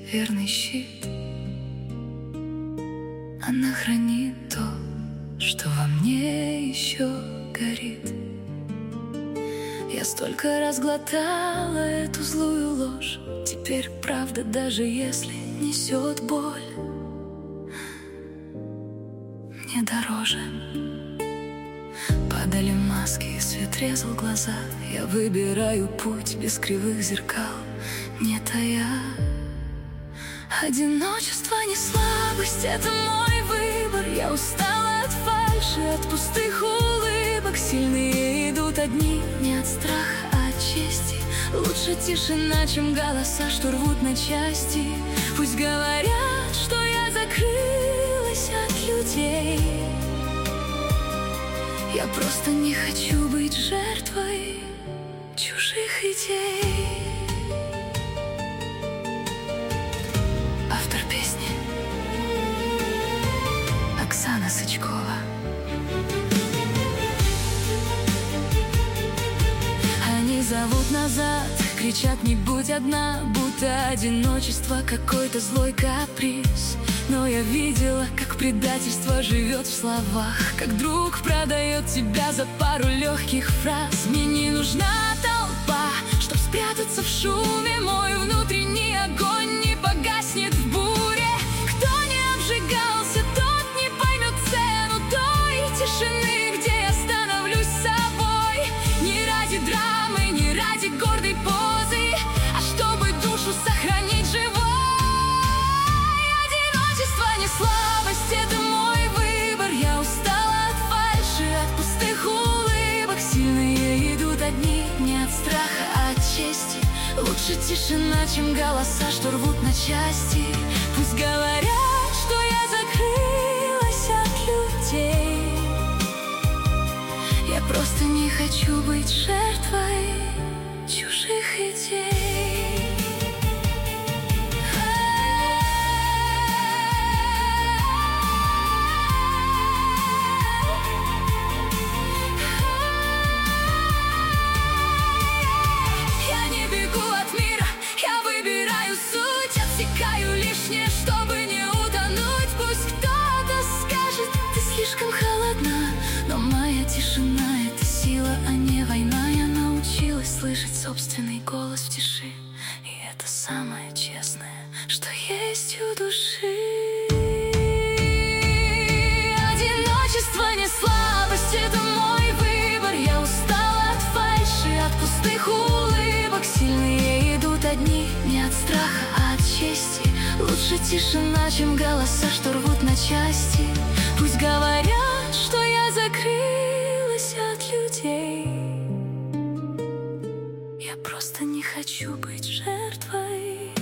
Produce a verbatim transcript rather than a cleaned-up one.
верный щит. Она хранит то, что во мне еще горит. Я столько раз глотала эту злую ложь. Теперь правда, даже если несет боль, мне дороже. Падали маски, и свет резал глаза. Я выбираю путь без кривых зеркал, не тая. Одиночество не слабость, это мой выбор. Я устала от фальши, от пустых улыбок. Сильные идут одни, не от страха, а от чести. Лучше тишина, чем голоса, что рвут на части. Пусть говорят, что я закрылась от людей. Я просто не хочу быть жертвой чужих идей. Автор песни Оксана Сычкова. Они зовут назад, кричат: не будь одна, будто одиночество какой-то злой каприз. Но я видела, как предательство живет в словах, как друг продает тебя за пару легких фраз. Мне не нужна толпа, чтоб спрятаться в шуме. Мой внутренний огонь не погаснет в буре. Кто не обжигался, тот не поймет цену той тишины, где я становлюсь собой. Не ради драмы, не ради гордой позы, а чтобы душу сохранить живой. Слабость — это мой выбор. Я устала от фальши, от пустых улыбок. Сильные идут одни, не от страха, а от чести. Лучше тишина, чем голоса, что рвут на части. Пусть говорят, что я закрылась от людей. Я просто не хочу быть жертвой чужих идей. Чтобы не утонуть, пусть кто-то скажет: ты слишком холодна. Но моя тишина — это сила, а не война. Я научилась слышать собственный голос в тиши, и это самое честное, что есть у души. Одиночество не слабость, это мой выбор. Я устала от фальши, от пустых улыбок. Сильные идут одни, не от страха, а от чести. Лучше тишина, чем голоса, что рвут на части. Пусть говорят, что я закрылась от людей. Я просто не хочу быть жертвой